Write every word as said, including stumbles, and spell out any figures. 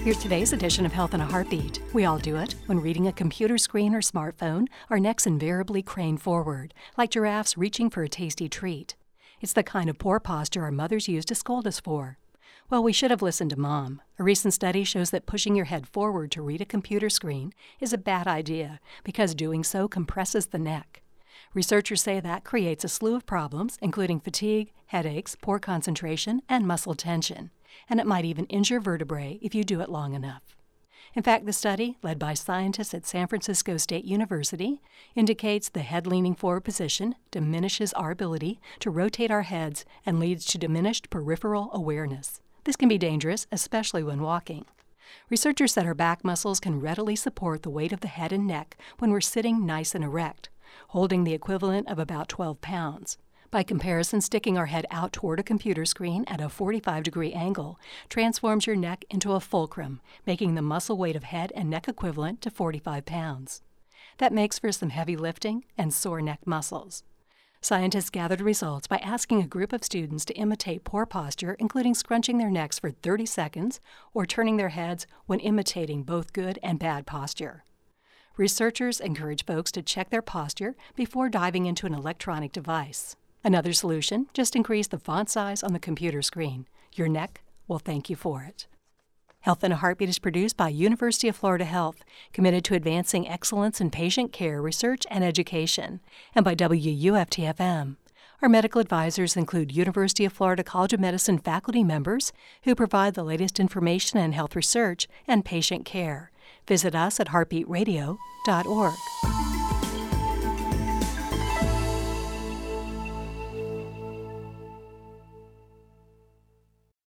Here's today's edition of Health in a Heartbeat. We all do it. When reading a computer screen or smartphone, our necks invariably crane forward, like giraffes reaching for a tasty treat. It's the kind of poor posture our mothers used to scold us for. Well, we should have listened to Mom. A recent study shows that pushing your head forward to read a computer screen is a bad idea because doing so compresses the neck. Researchers say that creates a slew of problems, including fatigue, headaches, poor concentration, and muscle tension. And it might even injure vertebrae if you do it long enough. In fact, the study, led by scientists at San Francisco State University, indicates the head-leaning forward position diminishes our ability to rotate our heads and leads to diminished peripheral awareness. This can be dangerous, especially when walking. Researchers said our back muscles can readily support the weight of the head and neck when we're sitting nice and erect, holding the equivalent of about twelve pounds. By comparison, sticking our head out toward a computer screen at a forty-five degree angle transforms your neck into a fulcrum, making the muscle weight of head and neck equivalent to forty-five pounds. That makes for some heavy lifting and sore neck muscles. Scientists gathered results by asking a group of students to imitate poor posture, including scrunching their necks for thirty seconds or turning their heads when imitating both good and bad posture. Researchers encourage folks to check their posture before diving into an electronic device. Another solution, just increase the font size on the computer screen. Your neck will thank you for it. Health in a Heartbeat is produced by University of Florida Health, committed to advancing excellence in patient care, research, and education, and by W U F T F M. Our medical advisors include University of Florida College of Medicine faculty members who provide the latest information in health research and patient care. Visit us at heartbeat radio dot org.